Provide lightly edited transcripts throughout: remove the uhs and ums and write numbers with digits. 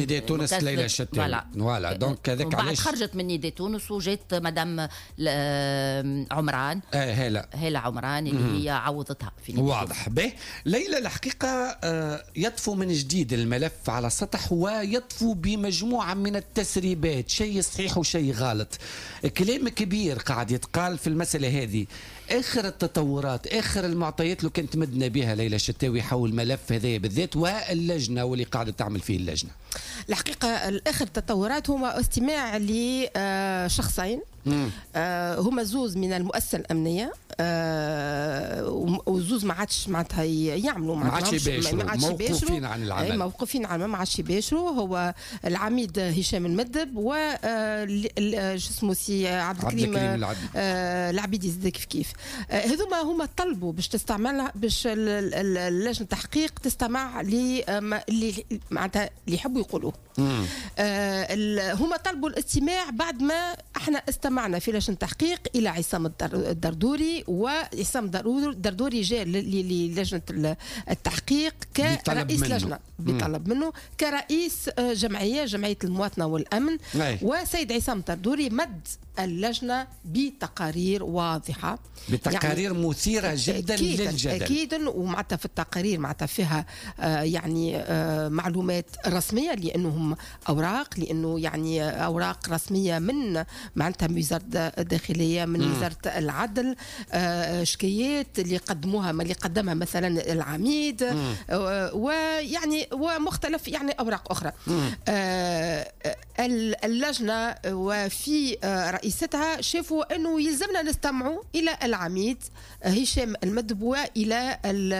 نداء تونس ليلى الشتاوي. فوالا دونك هذاك علاش خرجت من نداء تونس وجات مدام عمران هالة عمران اللي هي عوضتها في نداء واضح به. ليلى الحقيقة يطفو من جديد الملف على السطح ويطفو بمجموعة من التسريبات، شيء صحيح وشيء غلط، كلام كبير قاعد يتقال في المسألة هذه. آخر التطورات، آخر المعطيات لو كانت مدنا بها ليلى الشتاوي حول الملف هذا بالذات واللجنة واللي قاعدة تعمل فيه اللجنة. الحقيقة آخر التطورات هما استماع لشخصين هما زوز من المؤسسة الأمنية وزوز ما عادش معناتها يعملوا ما عادش موقوفين عن العمل، موقوفين عن ما عادش يباشروا. هو العميد هشام المدب و اسمه سي عبد الكريم العبيدي زاد كيف هذوما هما طلبوا باش تستعملها باش لجنة التحقيق تستمع اللي معناتها اللي يحبوا يقولوه. هما طلبوا الاستماع بعد ما احنا استمعنا في لجنة التحقيق الى عصام الدردوري، وعصام الدردوري جاء للجنة التحقيق كرئيس لجنة بطلب منه كرئيس جمعية المواطنة والأمن. وسيد عصام الدردوري مد اللجنة بتقارير واضحة، بتقارير يعني مثيرة جدا للجدل أكيدا، ومعناتها في التقارير معناتها فيها يعني معلومات رسمية لأنهم أوراق، لأنه يعني أوراق رسمية من معناتها من وزارة الداخلية، من وزارة العدل، شكايات اللي قدموها اللي قدمها مثلا العميد، ويعني ومختلف يعني أوراق أخرى. اللجنة وفي رئيستها شافوا أنه يلزمنا نستمعوا إلى العميد هشام المدب وإلى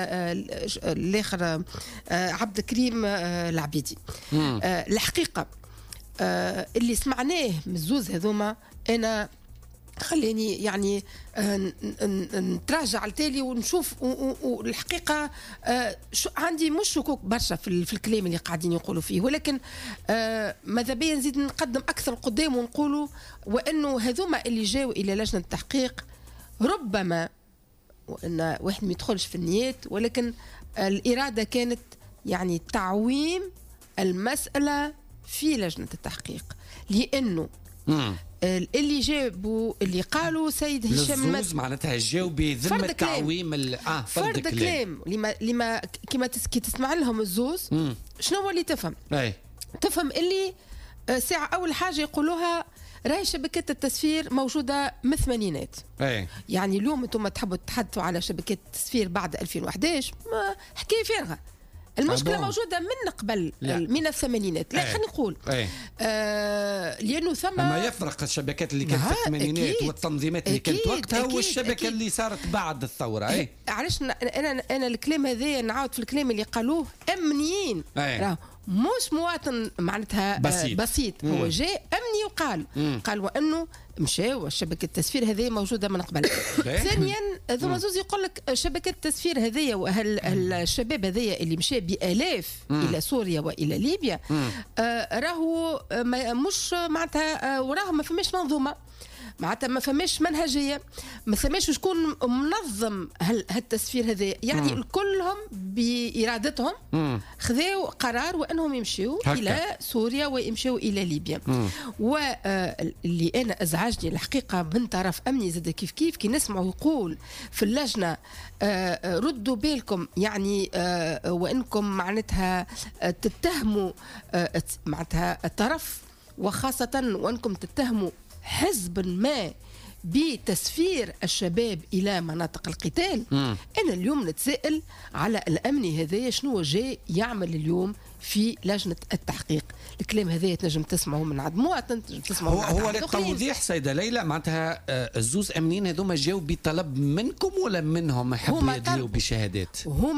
الآخر عبد الكريم العبيدي. الحقيقة اللي سمعناه من الزوز هذوما أنا خليني يعني نتراجع التالي ونشوف. والحقيقة عندي مش شكوك برشا في الكلام اللي قاعدين يقولوا فيه، ولكن ماذا بيا نزيد نقدم أكثر قدام ونقولوا وأنه هذوما اللي جاوا إلى لجنة التحقيق ربما وأن واحد ما يدخلش في النيات، ولكن الإرادة كانت يعني تعويم المسألة في لجنة التحقيق، لأنه اللي جابوا اللي قالوا سيد هشام معناتها جاوا بذمة تعويم فرد كلام لما كما تسمع لهم الزوز شنو هو اللي تفهم اللي ساعة أول حاجة يقولوها راهي شبكات التسفير موجودة من الثمانينات. يعني اليوم انتم تحبوا تحدثوا على شبكات التسفير بعد 2011 حكاية فارغة. المشكلة موجودة من قبل من الثمانينات. لا خلينا نقول لأنه ثم ما يفرق الشبكات اللي كانت في الثمانينات والتنظيمات اللي كانت وقتها والشبكة اللي صارت بعد الثورة. علاش أنا الكلام هذا نعاود في الكلام اللي قالوه أمنيين مش مواطن معناتها بسيط. هو جاء أمني وقال وأنه مشاو شبكة التسفير هذه موجودة من قبل. ثانيا ذو زوز يقول لك شبكة التسفير هذه والشباب هذه اللي مشى بآلاف إلى سوريا وإلى ليبيا راهو مش معناتها وراهم ما فماش منظومة، معناتها ما فماش منهجية، ما فماش شكون منظم هالتسفير هذا. يعني كلهم بإرادتهم خذوا قرار وأنهم يمشيوا إلى سوريا ويمشيوا إلى ليبيا. واللي أنا أزعجني الحقيقة من طرف أمني زاد كيف كي نسمعوا يقول في اللجنة ردوا بالكم يعني وأنكم معناتها تتهموا معناتها الطرف، وخاصة وأنكم تتهموا حزب ما بتسفير الشباب إلى مناطق القتال. أنا اليوم نتساءل على الأمني هذا شنو جاي يعمل اليوم في لجنة التحقيق. الكلام هذا تنجم تسمعه من عند مواطن، تنجم تسمعه هو للتوضيح سيدة ليلى معناتها الزوز أمنيين هذوما جاوا بطلب منكم ولا منهم حبوا يدلوا بشهادات؟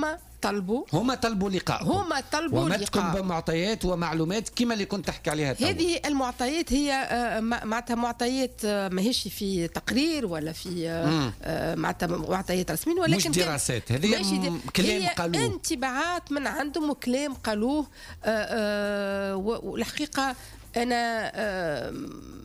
هما طلبوا لقاء، ومدكم بمعطيات ومعلومات كما اللي كنت تحكي عليها. هذه المعطيات هي معناتها معطيات ماهيش في تقرير ولا في معناتها معطيات رسمية، ولكن مش دراسات. هذه كلام قالوه، انطباعات من عندهم وكلام قالوه. والحقيقة أنا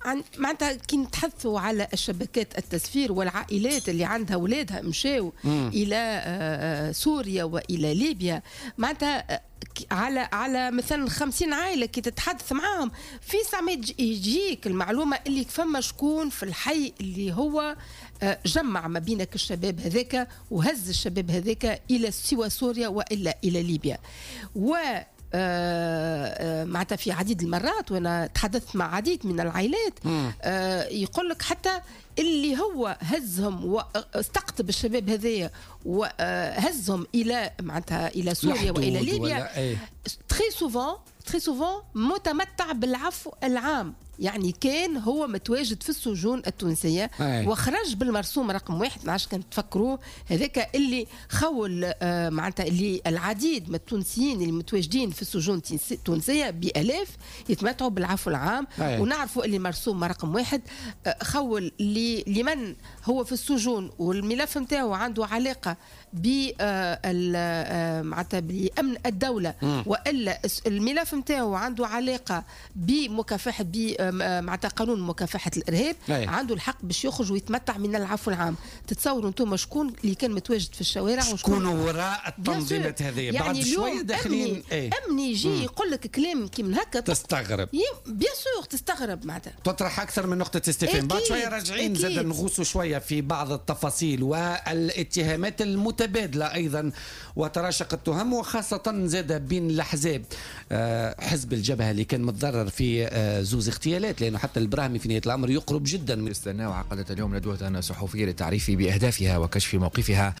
معناتها كي نتحدثوا على الشبكات التسفير والعائلات اللي عندها اولادها مشاو الى سوريا والى ليبيا، معناتها على مثلا 50 عائله كي تتحدث معاهم في ساعة يجيك المعلومه اللي فما شكون في الحي اللي هو جمع ما بينك الشباب هذاك وهز الشباب هذاك الى سوى سوريا والا الى ليبيا. و معناتها في عديد المرات وانا تحدثت مع عديد من العائلات يقول لك حتى اللي هو هزهم واستقطب الشباب هذايا وهزهم الى معناتها الى سوريا والى ليبيا تري سوفون متمتع بالعفو العام، يعني كان هو متواجد في السجون التونسيه وخرج بالمرسوم رقم 1. ما عادش كان تفكروا هذاك اللي خول معناتها اللي العديد من التونسيين اللي متواجدين في السجون التونسيه بالاف يتمتعوا بالعفو العام. ونعرفوا اللي مرسوم رقم 1 خول لمن هو في السجون والملف نتاعو عنده علاقه ب معناتها بامن الدوله والا الملف نتاعو عنده علاقه بمكافحه معناتها قانون مكافحه الارهاب، عنده الحق باش يخرج ويتمتع من العفو العام. تتصوروا انتم شكون اللي كان متواجد في الشوارع وشكون وراء التنظيمات هذه؟ يعني بعد شويه داخلين امني يجي يقول لك كلام كي من هكا تستغرب، بيان سور تستغرب، معناتها تطرح اكثر من نقطه استفهام. بعد شويه راجعين زاد نغوصوا شويه في بعض التفاصيل والاتهامات المتبادله ايضا وتراشق التهم، وخاصه زاد بين الاحزاب. حزب الجبهه اللي كان متضرر في زوز اغتيالات، لانه حتى البراهمي في نهايه الامر يقرب جدا من استنى. وعقدت اليوم ندوه صحفيه للتعريف باهدافها وكشف موقفها